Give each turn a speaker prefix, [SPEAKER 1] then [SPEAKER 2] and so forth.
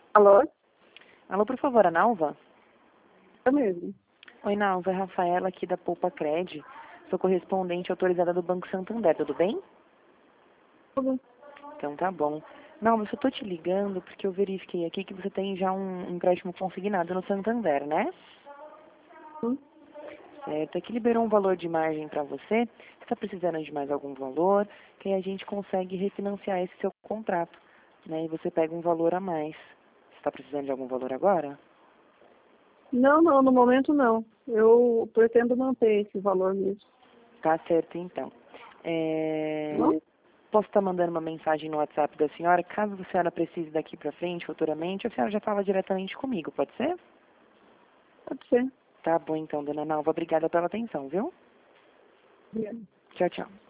[SPEAKER 1] Alô?
[SPEAKER 2] Alô, por favor, a Nalva?
[SPEAKER 1] Eu mesmo.
[SPEAKER 2] Oi, Nalva, é Rafaela aqui da Poupa Cred. Sou correspondente autorizada do Banco Santander, tudo bem?
[SPEAKER 1] Tudo.
[SPEAKER 2] Então tá bom. Nalva, eu só tô te ligando porque eu verifiquei aqui que você tem já um empréstimo consignado no Santander, né?
[SPEAKER 1] Hum.
[SPEAKER 2] Certo, aqui liberou um valor de margem para você. Você está precisando de mais algum valor, que aí a gente consegue refinanciar esse seu contrato, né? E você pega um valor a mais. Você está precisando de algum valor agora?
[SPEAKER 1] Não, no momento não. Eu pretendo manter esse valor mesmo.
[SPEAKER 2] Tá certo, então. Posso estar mandando uma mensagem no WhatsApp da senhora, caso a senhora precise daqui para frente, futuramente, a senhora já fala diretamente comigo, pode ser?
[SPEAKER 1] Pode ser.
[SPEAKER 2] Tá bom, então, dona Nalva. Obrigada pela atenção, viu?
[SPEAKER 1] Obrigada.
[SPEAKER 2] Tchau, tchau.